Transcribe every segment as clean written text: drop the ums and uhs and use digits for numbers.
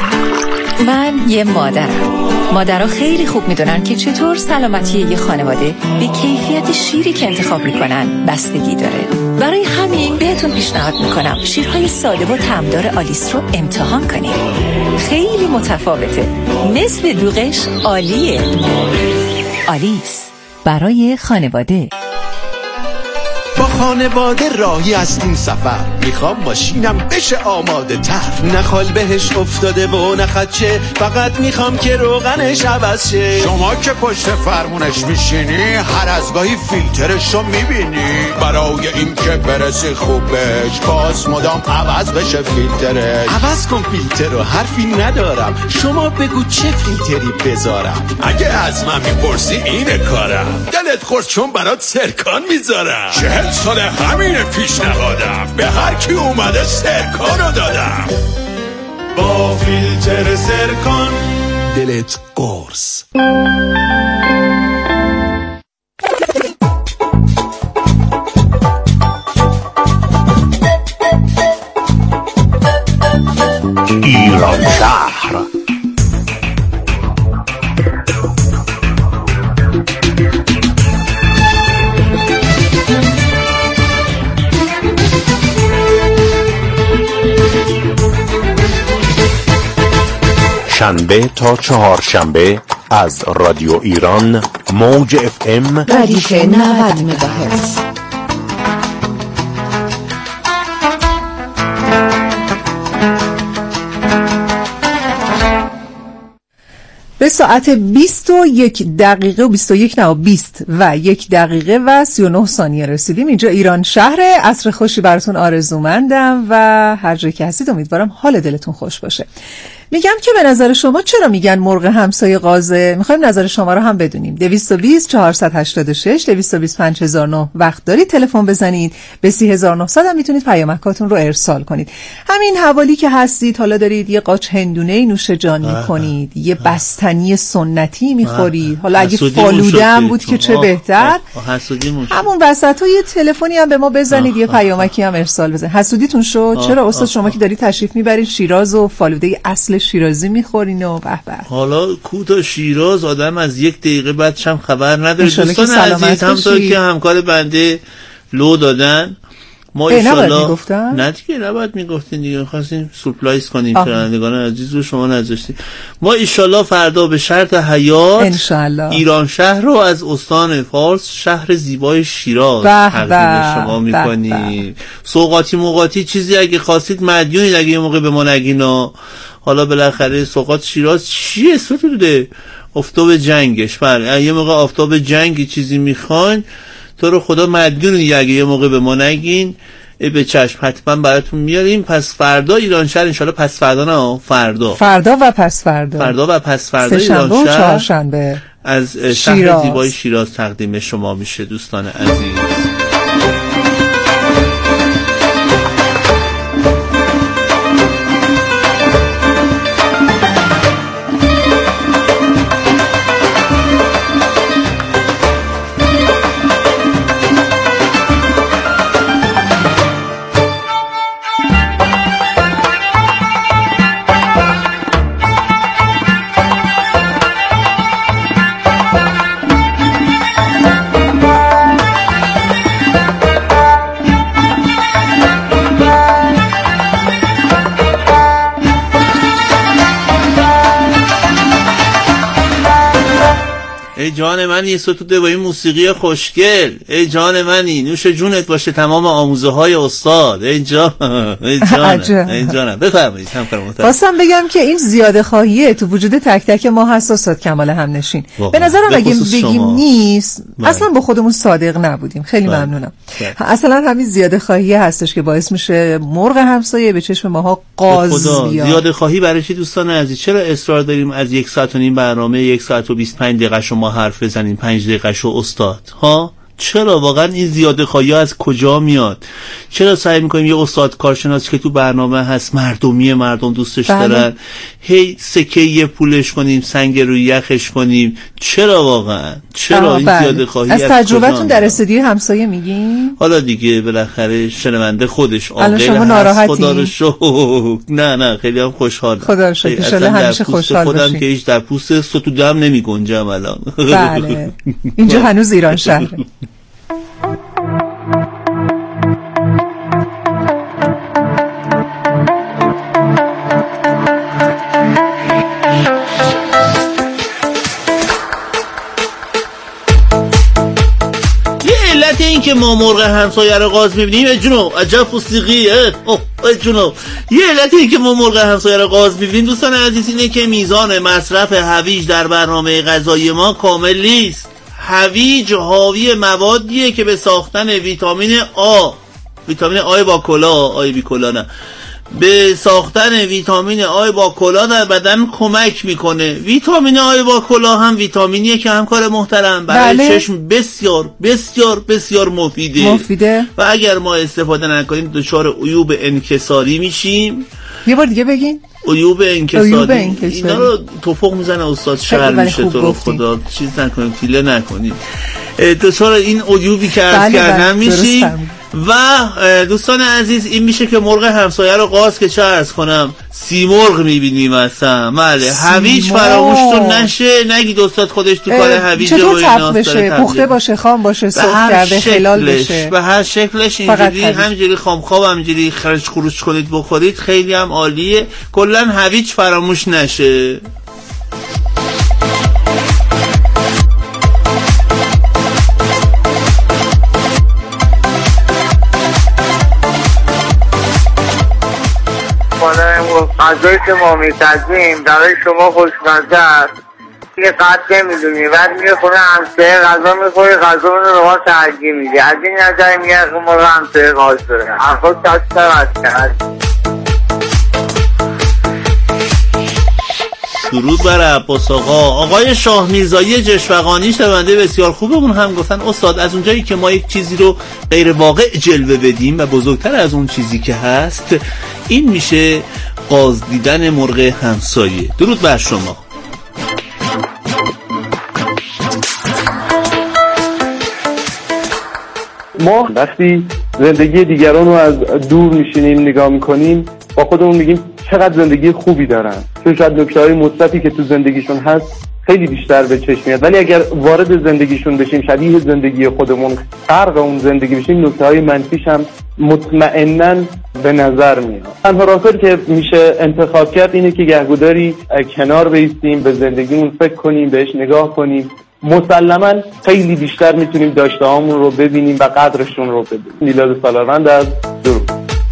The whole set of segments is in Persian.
من یه مادرها خیلی خوب میدونن که چطور سلامتی یه خانواده به کیفیت شیری که انتخاب میکنن بستگی داره. برای همین بهتون پیشنهاد میکنم شیرهای ساده و طعمدار آلیس رو امتحان کنید. خیلی متفاوته، مثل دوغش عالیه. آلیس برای خانواده. با خانواده راهی هستیم سفر، میخوام ماشینم بشه آماده تر، نخال بهش افتاده و نخدشه، فقط میخوام که روغنش عوض شه. شما که پشت فرمونش میشینی هر از گاهی فیلترشو میبینی، برای این که برسی خوب بهش باز مدام عوض بشه فیلترش. عوض کن فیلتر رو، حرفی ندارم، شما بگو چه فیلتری بذارم. اگه از من میپرسی اینه کارم، دلت خورد چون برات سرکان میذارم. 40 سال همین پیشنهادم، به هر کی اومده سرکانو دادم. با فیلتر سرکان دلت قرص. ایران شهر. شنبه تا چهارشنبه از رادیو ایران موج FM ردیف 90 مگاهرتز. به ساعت 21 دقیقه و 21 نه 20 و 1 دقیقه و 39 ثانیه رسیدیم. اینجا ایران شهر. عصر خوشی براتون آرزومندم و هر جایی که هستید امیدوارم حال دلتون خوش باشه. میگم که به نظر شما چرا میگن مرغ همسایه قازه؟ میخوایم نظر شما رو هم بدونیم. 220 486 220 5009 وقت دارید تلفن بزنید. به 3900 هم میتونید پیامکاتون رو ارسال کنید. همین حوالی که هستید، حالا دارید یه قاچ هندونه نوش جان میکنید، یه بستنی سنتی میخورید، حالا اگه فالوده هم بود که چه بهتر. همون وسطا یه تلفنی هم به ما بزنید، یه پیامکی هم ارسال بزنید. حسودیتون شد. چرا استاد شما که دارید تشریف میبرید شیراز و فالوده اصل شیرازی میخورین و به به. حالا کوتا شیراز آدم از 1 دقیقه بعدش هم خبر نداره. دوستان عزیز، همونطور که همکار بنده لو دادن، ما ایشالله نه دیگه نباید میگفتین دیگه، خواستیم سورپرایز کنیم شنوندگان عزیز رو، شما نذاشتید. ما ایشالله فردا به شرط حیات انشالله ایران شهر رو از استان فارس، شهر زیبای شیراز تقدیم شما میکنیم. سوغاتی موقاتی چیزی اگه خواستید مدیونید، اگه یه موقع به ما نگینا. حالا بالاخره سوغات شیراز چیه ستوده آفتاب جنگش، بله یه موقع آفتاب جنگی چیزی میخواین تو رو خدا مدیونی، اگه یه موقع به ما نگین به چشم حتما براتون میاریم. پس فردا ایران شهر انشالله، پس فردا نه فردا و پس فردا ایران شهر چهارشنبه از شهر زیبای شیراز تقدیم شما میشه. دوستان عزیز، ای جان من یه ستوده با این موسیقی خوشگل، ای جان منی نوش جونت باشه تمام آموزه های استاد. ای جانم بفرمایید همکار محترم. خواستم بگم که این زیاده خواهیه تو وجود تک تک ما هست استاد کمال همنشین. به نظرم اگه بگیم نیست اصلا با خودمون صادق نبودیم. خیلی ممنونم. اصلا همین زیاده خواهیه هستش که باعث میشه مرغ همسایه به چشم ماها قاز بیاد. زیاده خواهی برای چی دوستان عزیز؟ چرا اصرار داریم از 1 ساعت و نیم برنامه 1 ساعت و 25 دقیقه شما حرف بزنیم، 5 دقیقه شو استاد ها؟ چرا واقعا این زیاده خواهی از کجا میاد؟ چرا سعی میکنیم یه استاد کارشناسی که تو برنامه هست مردمی مردم دوستش دارن هی سکه یه پولش کنیم، سنگ روی یخش کنیم؟ چرا واقعا؟ چرا این زیاده خواهی از تجربتون در استودیو همسایه میگین؟ حالا دیگه بالاخره شنونده خودش عاقل هست، خدا رو شکر. نه خیلی هم خوشحالم، خدا رو شکر. ان شاءالله همیشه خوشحال باشین. خودم که هیچ در پوست ستودم نمیگنجم الان. بله اینجا هنوز ایران شهر. این که ما مرغ همسایه رو قاز می‌بینیم جنو عجب فسیقی جنو یه علت این که ما مرغ همسایه رو قاز می‌بینیم دوستان عزیز اینه که میزان مصرف هویج در برنامه غذایی ما کامل نیست. هویج حاوی موادیه که به ساختن ویتامین آ با کلا، آی بی کلا نه، به ساختن ویتامین آی با کلا در بدن کمک میکنه. ویتامین آی با کلا هم ویتامینیه که همکار محترم برای چشم بسیار بسیار بسیار مفیده و اگر ما استفاده نکنیم دچار عیوب انکساری میشیم. یه بار دیگه بگین. عیوب انکساری اینا رو توفق میزنه استاد، شعر میشه. تو رو خدا چیز نکنیم، پیله نکنیم، دچار این عیوبی که عرض کردم میشیم. و دوستان عزیز این میشه که مرغ همسایه رو قاز که چه عرض کنم سیمرغ میبینیم اصلا. بله هویج فراموشتون نشه، نگید استاد خودش تو کار هویج و چطور بشه، پخته باشه، خام باشه، سرخ کرده، خلال بشه، به هر شکلش اینجوری همینجوری خام همینجوری خروش کنید بخورید خیلی هم عالیه. کلا هویج فراموش نشه. غذایی که ما می‌سازیم برای شما خوشمزه است که قطع نمی‌دونی، بعد میره خونه همسایه غذا می‌خوری، غذا رو ما ترجیح میدی. از این نظر میگه که ما رو همسایه غاز داره حرفا کستر هست. درود بر عباس آقای شاه میرزایی جشوقانی شنونده بسیار خوبمون هم گفتن استاد از اونجایی که ما یک چیزی رو غیر واقع جلوه بدیم و بزرگتر از اون چیزی که هست این میشه قاز دیدن مرغ همسایه. درود بر شما. ما وقتی زندگی دیگران رو از دور میشینیم نگاه میکنیم با خودمون میگیم چقدر زندگی خوبی دارن، چون شاید نکته‌های مثبتی که تو زندگیشون هست خیلی بیشتر به چشم میاد، ولی اگر وارد زندگیشون بشیم شبیه زندگی خودمون غرق اون زندگی بشیم نکته‌های منفیش هم مطمئناً به نظر میاد. تنها راهکاری که میشه انتخاب کرد اینه که گهگداری کنار بایستیم، به زندگیمون فکر کنیم، بهش نگاه کنیم. مسلماً خیلی بیشتر میتونیم داشته‌هامون رو ببینیم و قدرشون رو بدونیم. میلاد سالارمند از درود.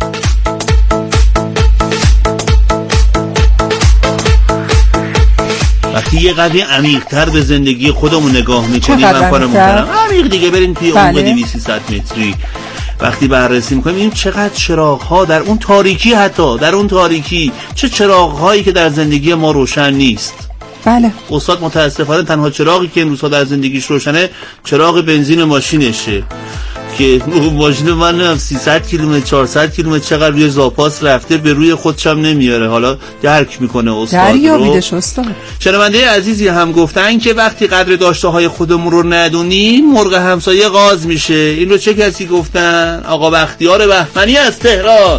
وقتی یه قدری عمیق‌تر به زندگی خودمون نگاه می‌کنیم عمیق دیگه بریم توی عمق 200 متری وقتی بررسی می‌کنیم این چقدر چراغ‌ها در اون تاریکی، حتی در اون تاریکی چه چراغ‌هایی که در زندگی ما روشن نیست. بله استاد متاسفانه تنها چراغی که امروز در زندگیش روشنه چراغ بنزین ماشینشه که ماشین من 300 کیلومتر 400 کیلومتر چقدر روی زاپاس رفته به روی خودش هم نمیاره، حالا درک میکنه استاد رو. شنونده عزیزی هم گفتن که وقتی قدر داشته های خودمون رو ندونیم مرغ همسایه غاز میشه. این رو چه کسی گفتن؟ آقا بختیار بهمنی از تهران.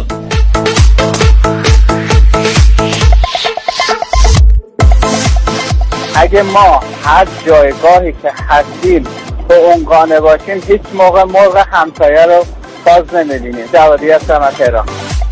اگه ما هر جایگاهی که هستیم به اون قانع باشیم هیچ موقع مرغ همسایه رو باز نمی‌بینیم. جوادی هستم از تهران.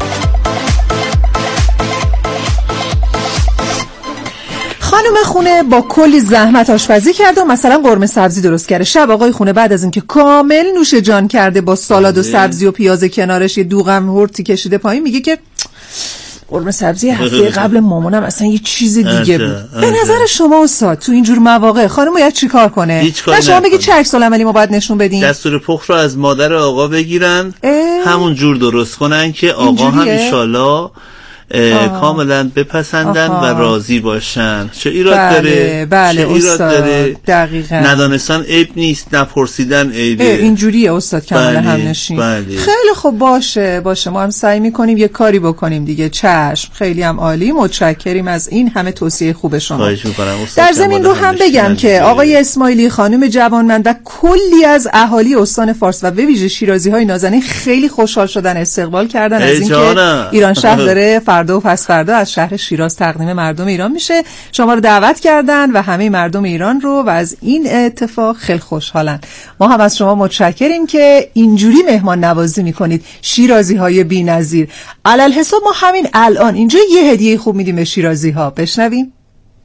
خانم خونه با کلی زحمت آشپزی کرده و مثلا قرمه سبزی درست کرده. شب آقای خونه بعد از اینکه کامل نوش جان کرده با سالاد و سبزی و پیاز کنارش یه دوغم هورتی کشیده پایین میگه که قرمه سبزی هفته قبل مامانم اصلا یه چیز دیگه بود. به نظر شما استاد تو اینجور مواقع خانم باید چی کار کنه؟ نه شما بگید چه عکس العملی ما باید نشون بدیم؟ دستور پخت رو از مادر آقا بگیرن همون جور درست کنن که آقا هم انشالله کاملا بپسندن و راضی باشن. چه ایراد داره؟ بله استاد، دقیقاً. ندانستن عیب نیست، نپرسیدن عیبه. اینجوریه استاد کمال همنشین. خیلی خوب، باشه ما هم سعی میکنیم یه کاری بکنیم دیگه. چشم، خیلی هم عالی، متشکریم از این همه توصیه خوب شما. خواهش میکنم استاد. در ضمن رو هم بگم که آقای اسماعیلی، خانم جوانمند و کلی از اهالی استان فارس و به ویژه شیرازی‌های نازنین خیلی خوشحال شدن، استقبال کردن از اینکه ایران شهر داره فردا و پس فردا از شهر شیراز تقدیم مردم ایران میشه. شما رو دعوت کردن و همه مردم ایران رو و از این اتفاق خیلی خوشحالن. ما هم از شما متشکریم که اینجوری مهمان نوازی میکنید، شیرازی‌های بی‌نظیر. علالحساب ما همین الان اینجا یه هدیه خوب میدیم به شیرازی‌ها. بشنویم.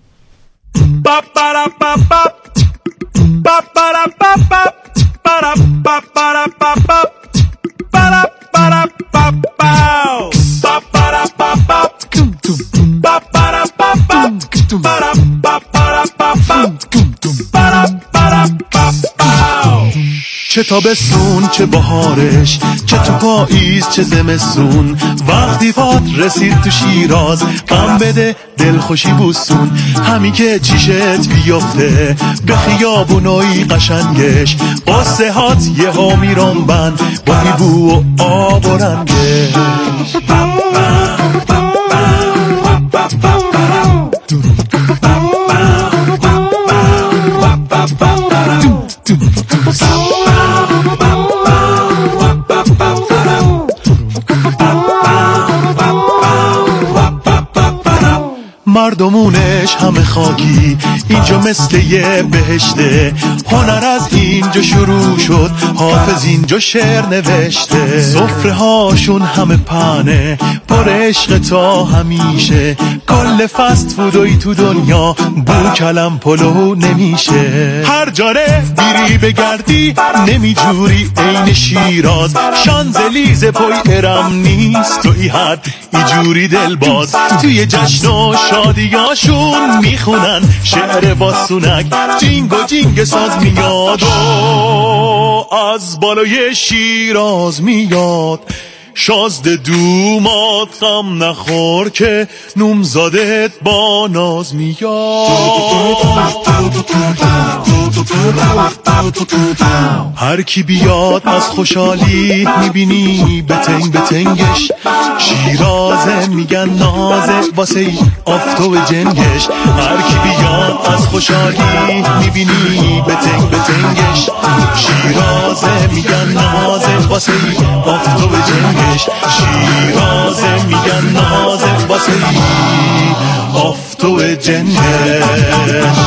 چه تابستون چه بهارش، چه تو پاییز چه زمستون، وقتی پات رسید تو شیراز غم بده دلخوشی بوسون. همین که چیشت بیفته به خیابونای قشنگش، قصه هات یه ها میرون بند با بو و آب و رنگش. مردمونش همه خاکی، اینجا مثل یه بهشته. هنر از اینجا شروع شد، حافظ اینجا شعر نوشته. سفره هاشون همه پنه پر عشق تا همیشه، کل فست فودوی تو دنیا بو کلم پلو نمیشه. هر جاره بیری بگردی نمیجوری عین شیراز، شانزلیز پای ارم نیست تو ای حد ایجوری دلباز. توی جشن و شادیاشون میخونن شعر باسونک، جینگ و جینگ ساز میاد و از بالای شیراز میاد. شازده دومات غم نخور که نومزادت با ناز میاد. هر کی بیاد از خوشحالی میبینی بتنگ بتنگش، شیرازه میگن نازه واسه آفتاب جنگش. هر کی بیاد از خوشحالی میبینی بتنگ بتنگش، شیرازه میگن نازه واسه آفتاب جنگش. شیرازه میگن نازه واسه آفتاب جنگش.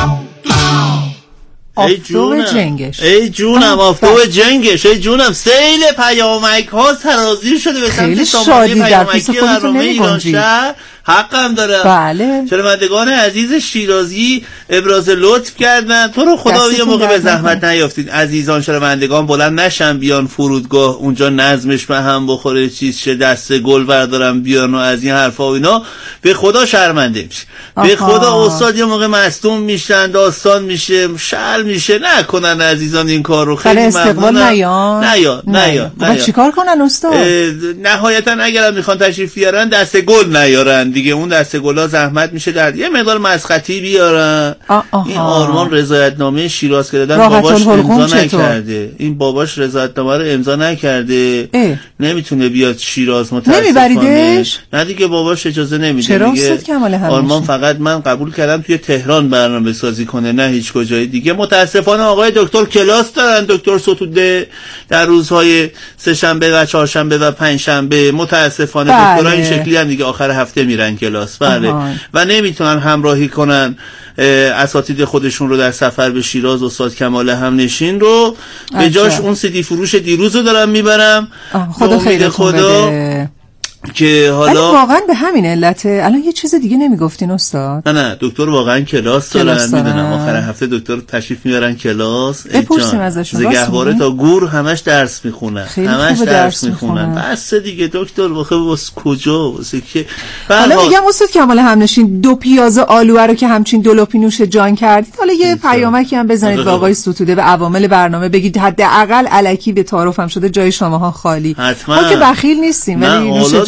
ای جونم آفتاب جنگش، ای جونم سیل پیامک ها سرازیر شده به سمت سامانه پیامکی برنامه ایران شهر. حقم داره. بله. شنوندگان عزیز شیرازی ابراز لطف کردن. تو رو خدا یه موقع به زحمت نیافتید عزیزان شنوندگان، بلند نشن بیان فرودگاه اونجا نظمش به هم بخوره، چیز شه، دسته گل بردارم بیان و از این حرفا و اینا. به خدا شرمنده میشه. به خدا استاد یه موقع مصدوم میشن، داستان میشه، شل میشه. نکنن عزیزان این کار رو. خیلی ممنونم. نیا. چیکار کنن استاد؟ نهایتا اگر میخوان تشریف بیارن دسته گل نیارن دیگه. اون دسته گلا زحمت میشه در یه مقدار مسختی بیارن. این آرمان رضایتنامه شیراز که دادن باباش امضا نکرده. این باباش رضایتنامه رو امضا نکرده، نمیتونه بیاد شیراز. متاسفانه نه دیگه، باباش اجازه نمیده دیگه. آرمان فقط من قبول کردم توی تهران برنامه سازی کنه، نه هیچ کجای دیگه. متاسفانه آقای دکتر کلاس دارن، دکتر ستوده، در روزهای سه شنبه و چهارشنبه و پنج شنبه. متاسفانه دکترها این شکلی هم دیگه آخر هفته میرن کلاس. بله. و نمیتونن همراهی کنن اساتید خودشون رو در سفر به شیراز. استاد کمال همنشین رو به جاش اون سیدی فروش دیروز رو دارم میبرم. خدا خیرتون بده. که حالا واقعا به همین علته. الان یه چیز دیگه نمیگفتین استاد؟ نه دکتر واقعا کلاس دارن. میدونم آخر هفته دکتر تشریف میارن کلاس. بپرسیم ازشون. زگهواره تا گور همش درس میخونن، همش درس میخونن. بس دیگه دکتر واسه کجا واسه که. حالا میگم استاد کمال همنشین، دو پیاز آلوه رو که همچین دو لپی نوش جان کردید، حالا یه پیامکی هم بزنید به آقای ستوده، به عوامل برنامه بگید حداقل الکی به تعارفم شده جای شماها خالی. ما که بخیل نیستیم ولی نوش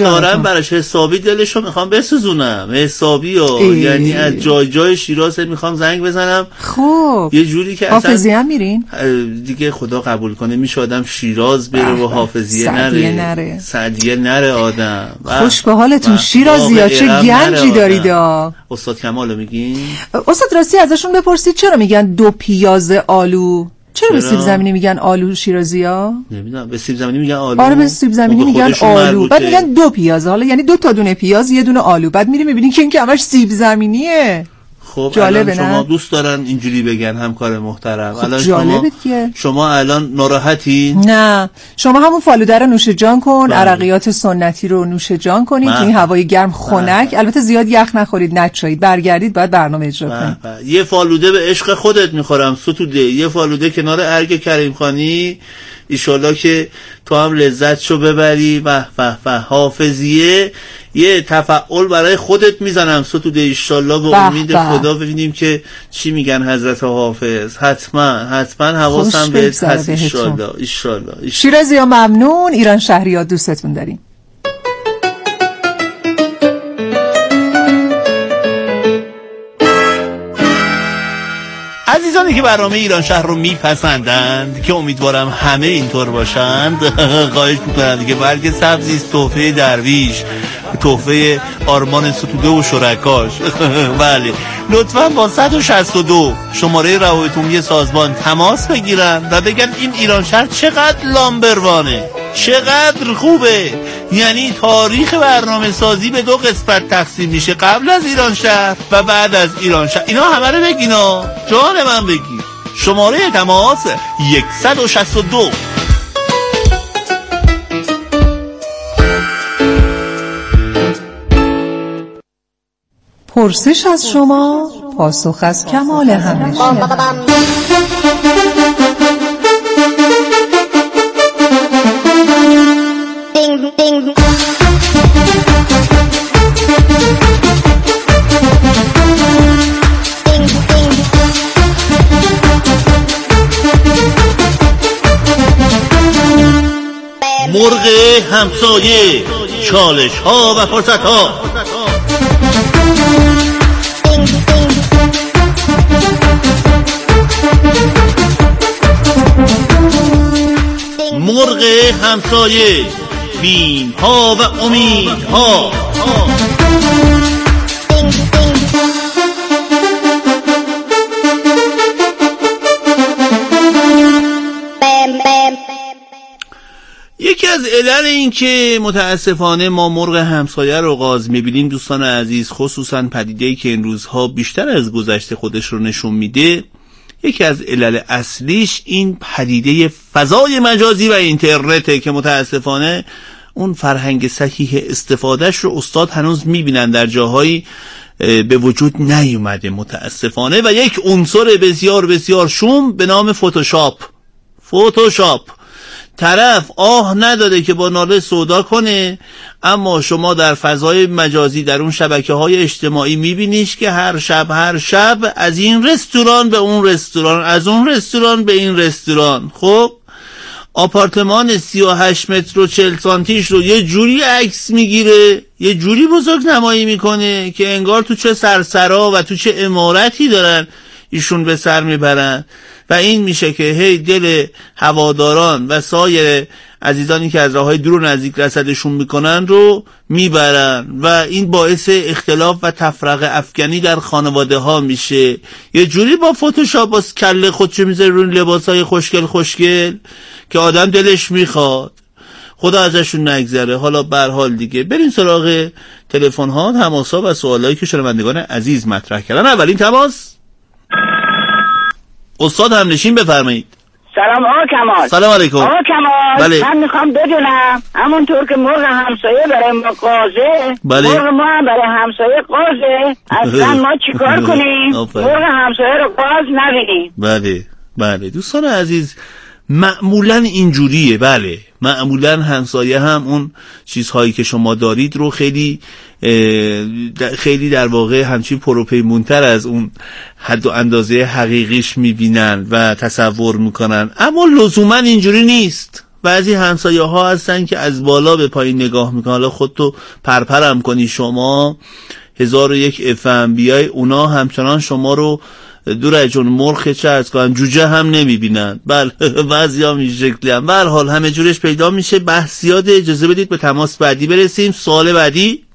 دارم براش حسابی دلشو میخوام بسوزونم، حسابی یعنی از جای شیراز میخوام زنگ بزنم. خب یه جوری که حافظیه هم میرین دیگه، خدا قبول کنه میشه آدم شیراز بره و حافظیه نره، سعدیه نره آدم. خوش به حالتون شیرازی‌ها، چه گنجی دارید. استاد کمالو میگین؟ استاد راستی ازشون بپرسید چرا میگن 2 پیاز آلو؟ چرا به سیب زمینی میگن آلو شیرازی‌ها؟ نمیدونم، به سیب زمینی میگن آلو. آره به سیب زمینی میگن آلو، بعد میگن 2 پیاز، حالا یعنی 2 تا دونه پیاز یه دونه آلو، بعد میری میبینی که این که همش سیب زمینیه. خب جالبه شما دوست دارن اینجوری بگن همکار محترم. خب الان شما الان ناراحتی؟ نه، شما همون فالوده رو نوش جان کن، عرقیات سنتی رو نوش جان کنید تو این هوای گرم خنک. البته زیاد یخ نخورید، نچایید، برگردید باید برنامه اجرا کنید. یه فالوده به عشق خودت میخورم ستوده، یه فالوده کنار ارگ کریم خانی، ایشالله که تو هم لذتشو ببری. و حافظیه یه تفعول برای خودت میزنم ستوده، ایشالله به امید خدا ببینیم که چی میگن حضرت حافظ. حتما حواسم بهت هست ایشالله. شیرازی‌ها ممنون، ایران شهریار دوستتون داریم. عزیزانی که برنامه ایران شهر رو میپسندند که امیدوارم همه اینطور باشند، خواهش میکنم دیگه برگ سبزی است تحفه درویش، تحفه آرمان ستوده و شرکاش. بله لطفاً با 162 شماره روابط عمومی سازمان تماس بگیرن و بگن این ایران شهر چقدر لامبروانه، چقدر خوبه. یعنی تاریخ برنامه سازی به 2 قسمت تقسیم میشه، قبل از ایران شهر و بعد از ایران شهر. اینا همه رو بگینا، جان من بگی. شماره تماس 162. پرسش از شما، پاسخ از کمال همیشه. مرغ همسایه، چالش ها و فرصت ها. مرغ همسایه، بیم ها و امید ها. یکی از علل این که متاسفانه ما مرغ همسایه رو غاز میبینیم دوستان عزیز، خصوصا پدیده‌ای که این روزها بیشتر از گذشته خودش رو نشون میده، یکی از علل اصلیش این پدیده فضای مجازی و اینترنته که متاسفانه اون فرهنگ صحیح استفادهش رو استاد هنوز میبینن در جاهایی به وجود نیومده متاسفانه. و یک عنصر بسیار بسیار شوم به نام فتوشاپ. طرف نداره که با ناله سودا کنه، اما شما در فضای مجازی در اون شبکه‌های اجتماعی میبینیش که هر شب از این رستوران به اون رستوران، از اون رستوران به این رستوران. خب آپارتمان 38 متر و 40 سانتیش رو یه جوری عکس میگیره، یه جوری بزرگ نمایی میکنه که انگار تو چه سرسرا و تو چه عمارتی دارن ایشون به سر میبرن. و این میشه که هی دل هواداران و سایر عزیزانی که از راههای دور و نزدیک رصدشون میکنن رو میبرن و این باعث اختلاف و تفرقه افکنی در خانواده ها میشه. یه جوری با فتوشاپ با کله خودشو میذاره روی لباسای خوشگل که آدم دلش میخواد. خدا ازشون نگذره. حالا به هر حال دیگه بریم سراغ تلفن ها، تماس‌ها و سوالایی که شنوندگان عزیز مطرح کردن. اولین تماس استاد همنشین بفرمایید. سلام آقا کمال. سلام علیکم. آقا کمال بله. من میخوام بدونم همونطور که مرغ همسایه برای ما قازه، بله. مرغ ما هم برای همسایه قازه، اصلا ما چیکار کنیم مرغ همسایه رو قاز نبینیم؟ بله دوستان عزیز، معمولا اینجوریه. بله معمولا همسایه هم اون چیزهایی که شما دارید رو خیلی در واقع همچین پروپیمونتر از اون حد و اندازه حقیقیش میبینن و تصور میکنن، اما لزوما اینجوری نیست. بعضی همسایه ها هستن که از بالا به پایین نگاه میکنن. حالا خودتو پرپرم کنی شما 1001 FM بیای، اونا همچنان شما رو دور جون مرغ چه از کنن جوجه هم نمیبینن. بله بعضی هم این شکلی هم. به هر حال همه جورش پیدا میشه. بحث زیاده، اجازه بدید به تماس بعدی برسیم. سوال بعدی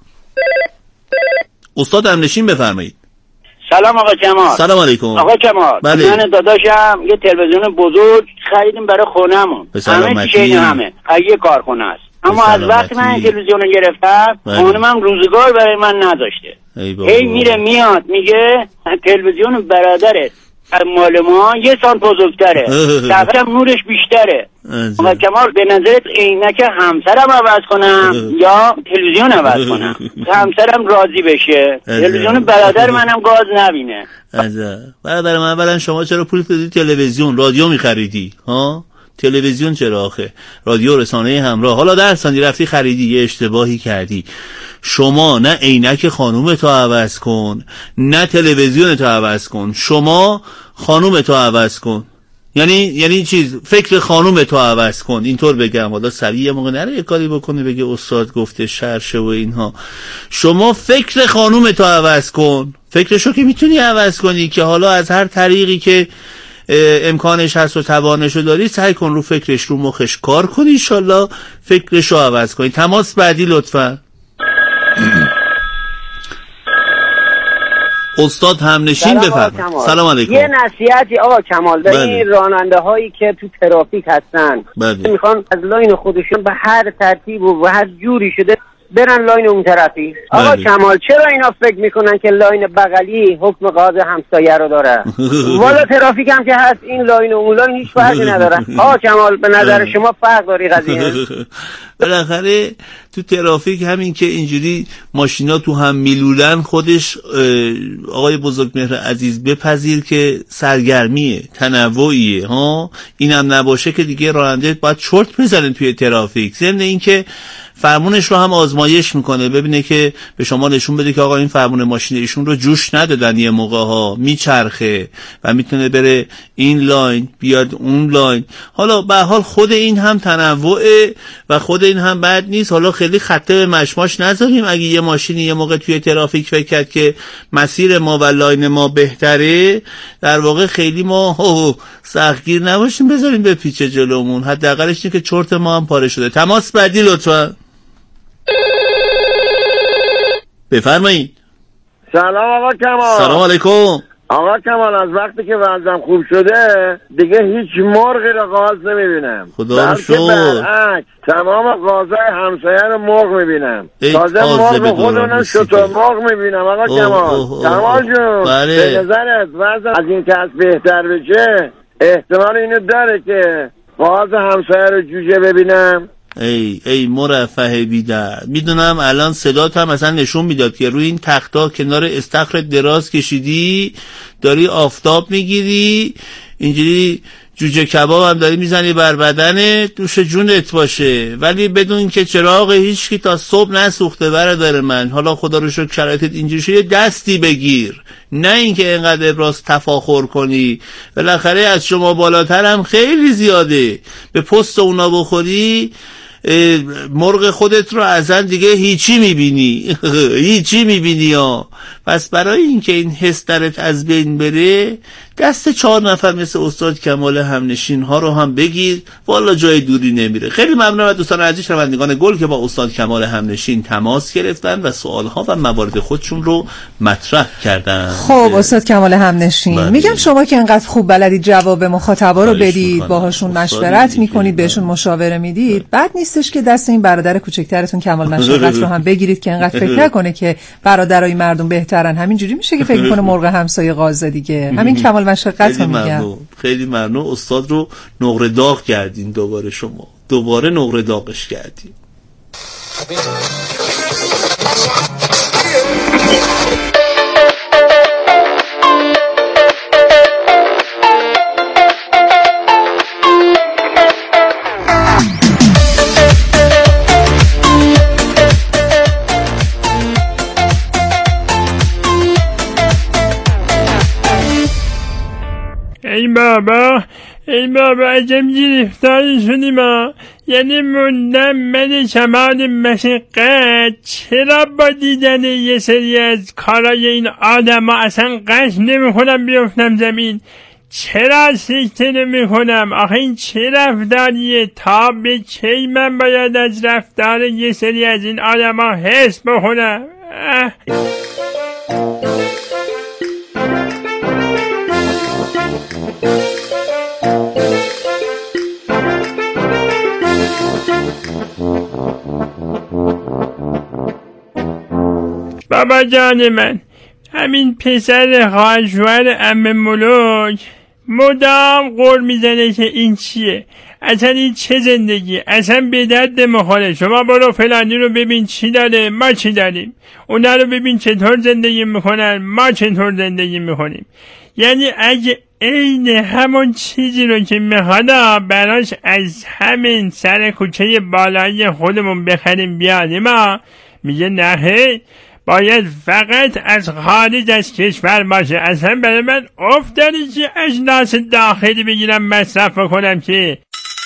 استاد همنشین بفرمایید. سلام آقا کمال. سلام علیکم آقا کمال. بله. من داداشم یه تلویزیون بزرگ خریدیم برای خونمون. همه چیز همه یه کارخونه است. اما از وقتی من این تلویزیون رو گرفتم خانمم روزگار برای من نداشته. هی میره میاد میگه تلویزیون برادرت مال ما یه سال بزرگتره، صفحه نورش بیشتره. آقا کمال به نظرت عینک همسرم عوض کنم یا تلویزیون عوض کنم همسرم راضی بشه، تلویزیون برادر منم گاز نبینه؟ برادر من اولا شما چرا پول دادی تلویزیون؟ رادیو میخریدی ها؟ تلویزیون چرا آخه؟ رادیو رسانه همراه. حالا در ثانی رفتی خریدی، یه اشتباهی کردی. شما نه عینک خانومتو عوض کن نه تلویزیونتو عوض کن، شما خانومتو عوض کن. یعنی چیز فکر خانومتو عوض کن، اینطور بگم. حالا سریع یه موقع نره یه کاری بکنه بگه استاد گفته شرشه و اینها. شما فکر خانومتو عوض کن. فکرشو که میتونی عوض کنی که حالا از هر طریقی که امکانش هست و توانشو داری سعی کن رو فکرش رو مخش کار کنی، انشالله فکرشو عوض کنی. تماس بعدی لطفا. استاد همنشین بفرمایید. سلام علیکم. یه نصیحتی آقا کمال داری راننده هایی که تو ترافیک هستن میخوان از لاین خودشون به هر ترتیب و به هر جوری شده برن لاین اون طرفی. آقا کمال چرا اینا فکر میکنن که لاین بغلی حکم قاضی همسایه رو داره؟ والا ترافیک هم که هست این لاین و اون لاین هیچ فرقی نداره. آقا کمال به نظر شما فرق داری قضیه؟ بالاخره تو ترافیک همین که اینجوری ماشینا تو هم میلولن خودش آقای بزرگمهر عزیز بپذیر که سرگرمیه، تنوعیه ها. اینم نباشه که دیگه راننده باید چرت بزنه توی ترافیک. ضمن این که فرمونش رو هم آزمایش میکنه ببینه که به شما نشون بده که آقا این فرمون ماشین ایشون رو جوش ندادن، یه موقع ها میچرخه و میتونه بره این لاین بیاد اون لاین. حالا به حال خود این هم تنوعه و خود این هم بد نیست. حالا خیلی خطه به مشماش نذاریم. اگه یه ماشینی یه موقع توی ترافیک فکر کرد که مسیر ما و لاین ما بهتره، در واقع خیلی ما سختگیر نباشیم، بذاریم به پیچ جلومون. حداقلش اینه که چرت ما هم پاره شده. تماس بعدی لطفا. بفرمایید. سلام آقا کمال. سلام علیکم آقا کمال. از وقتی که وضعم خوب شده دیگه هیچ مرغی رو قاز نمیبینم، خدا رو شکر. برعکس تمام قازای همسایه رو مرغ میبینم. تازه مرغ خودمونم شتر مرغ میبینم. آقا کمال کمال جون به نظرت وضع از این که از بهتر بشه احتمال اینو داره که قاز همسایه رو جوجه ببینم؟ ای مرفه بیدر، میدونم الان صدات هم مثلا نشون میداد که روی این تختا کنار استخر دراز کشیدی، داری آفتاب میگیری، اینجوری جوجه کباب هم داری میزنی بر بدنت، دوش جونت باشه، ولی بدون که چراغ هیچکی تا صبح نسوخته برادر من. حالا خدا رو شکر شرایطت اینجوری شده، دستی بگیر، نه اینکه اینقدر ابراز تفاخر کنی. بالاخره از شما بالاتر هم خیلی زیاده، به پست اونا بخوری مرغ خودت رو ازن دیگه هیچی میبینی ها. پس برای اینکه این حس درت از بین بره دست 4 نفر مثل استاد کمال همنشین ها رو هم بگیر، والا جای دوری نمیره. خیلی ممنونم از دوستان عزیز شنوندگان گل که با استاد کمال همنشین تماس گرفتن و سوالها و موارد خودشون رو مطرح کردن. خب استاد کمال همنشین، میگم شما که انقدر خوب بلدید جواب مخاطبا رو بدید، باهاشون مشورت میکنید، بهشون مشاوره میدید، بعد نیستش که دست این برادر کوچکترتون کمال مشورت رو هم بگیرید که انقدر فکر نکنه که برادرای مردم بهترن. همینجوری میشه که فکر کنه مرغ همسایه قاضی دیگه. همین کمال مشقت رو میگم. خیلی ممنون. استاد رو نقره داغ کردین، دوباره شما دوباره نقره داغش کردین. ای بابا ای بابا عجب گرفتار شدیم ها. یعنی موندم من کمال مشقت چرا با دیدن یه سری از کارای این آدم ها اصلا قش نمیخونم بیفتم زمین؟ چرا سکته نمیخونم؟ آخه این چه رفتاریه؟ تا به کی من باید از رفتار یه سری از این آدم ها حس بخونم؟ بابا جان من، همین پسر خواهرشوهر عمه ملوک مدام قول میزنه که این چیه، اصلا این چه زندگی، اصلا به درد نمیخوره. شما برو فلانی رو ببین چی داره، ما چی داریم. اونا رو ببین چطور زندگی میکنن، ما چطور زندگی میکنیم. یعنی اگه عین همون چیزی رو که میخواد براش از همین سر کوچه بالایی خودمون بخریم بیاریم، میگه نه، باید فقط از خارج از کشور باشه. اصلا برای من افتادی که اجناس داخلی بگیرم مصرف کنم که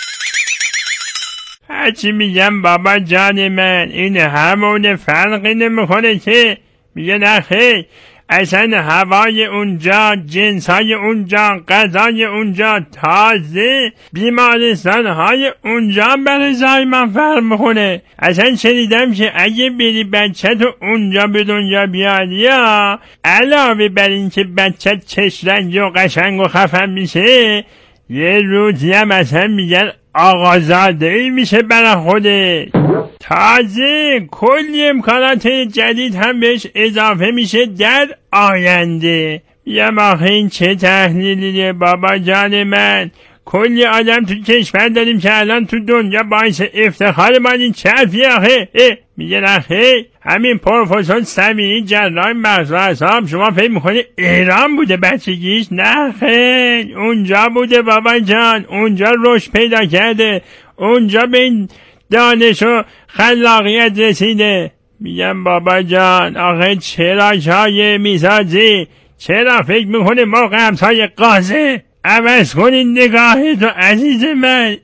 هرچی میگم بابا جان من این همون فرقی نمیکنه که. میگه نه خیلی، اصلا هوای اونجا، جنسای اونجا، غذای اونجا، تازه بیمارستانهای اونجا برای زایمان فرق میکنه. اصلا شنیدم که اگه بری بچه تو اونجا به دنیا بیاری، علاوه بر این که بچه چشرنگ و قشنگ و خفن میشه، یه روزی هم اصلا میگن آقازاده‌ای میشه برای خوده. تازه کلی امکانات جدید هم بهش اضافه میشه در آینده. بیم آخه این چه تحلیلیه بابا جان من. کلی آدم تو کشور داریم که الان تو دنیا باعث افتخار ما. این چه حرفیه آخه؟ میگه نخیر، همین پروفسور سمیعی جراح مغز و اعصاب شما فکر میکنی ایران بوده بچگیش؟ نخیر، اونجا بوده بابا جان، اونجا رشد پیدا کرده، اونجا به این دانش و خلاقیت رسیده. میگم بابا جان آخه چرا شایع میسازی؟ چرا فکر میکنی موقع همسای قازه؟ عوض کنین نگاه تو عزیز من.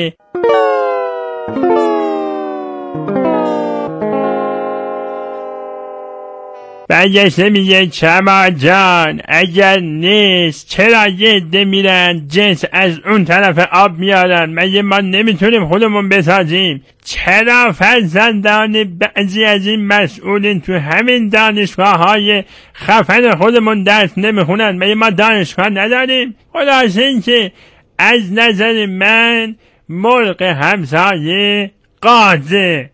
برگشته میگه کما جان اگر نیست چرا یه عده میرن جنس از اون طرف آب میارن؟ مگه ما نمیتونیم خودمون بسازیم؟ چرا فرزندان بعضی از این مسئولین تو همین دانشگاه های خفن خودمون درس نمیخونن؟ مگه ما دانشگاه نداریم؟ خلاصه این که از نظر من مرغ همسایه قازه.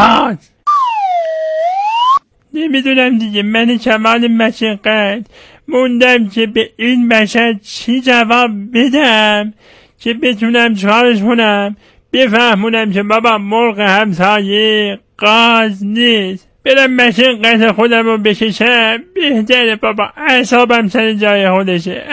نمیدونم دیگه، من کمال مشقت موندم که به این بشر چی جواب بدم که بتونم چارش کنم، بفهمونم که بابا مرغ همسایه قاز نیست. برم مشقت خودم رو بکشم بهتره بابا، اعصابم سر جای خودشه.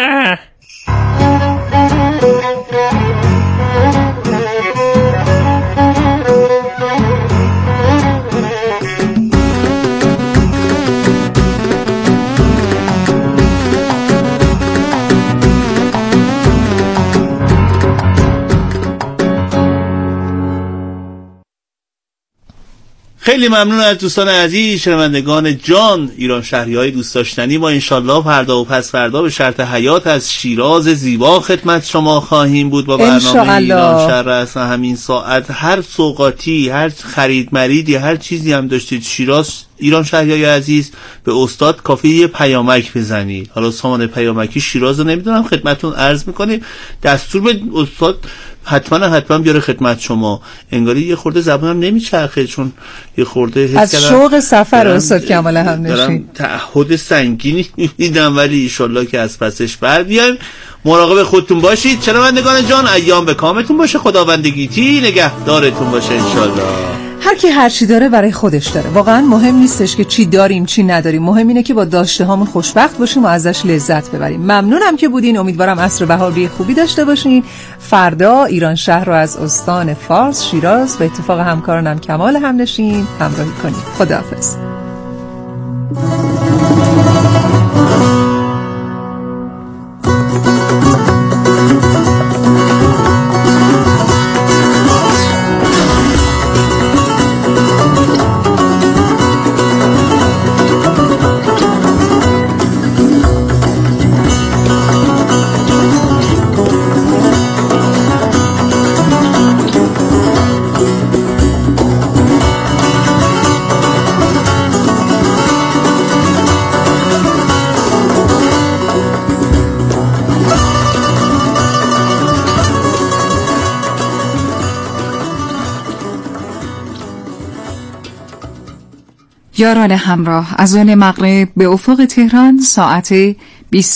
خیلی ممنون از دوستان عزیز شنوندگان جان ایران شهری‌های دوست داشتنی. ما انشالله فردا و پس فردا به شرط حیات از شیراز زیبا خدمت شما خواهیم بود با برنامه ایران شهر. اصلا همین ساعت هر سوغاتی، هر خرید مریدی، هر چیزی هم داشتید شیراز ایران شهری‌های عزیز به استاد کافی یه پیامک بزنید. حالا سامان پیامکی شیراز رو نمیدونم خدمتون عرض میکنیم، دستور به استاد حتما بیاره خدمت شما. انگاری یه خورده زبانم نمیچرخه چون یه خورده حس از شوق سفر استاد کمال همنشین تعهد سنگینی میدم، ولی انشالله که از پسش بر بیایم. مراقب خودتون باشید شنوندگان جان، ایام به کامتون باشه، خداوندگیتی نگهدارتون باشه انشالله. هر کی هر چی داره برای خودش داره. واقعا مهم نیستش که چی داریم چی نداریم، مهم اینه که با داشته هامون خوشبخت باشیم و ازش لذت ببریم. ممنونم که بودین، امیدوارم عصر بهاری خوبی داشته باشین. فردا ایران شهر رو از استان فارس شیراز به اتفاق همکارانم کمال همنشین همراهی کنید. خداحافظ. یاران همراه، از آن مغرب به افق تهران ساعت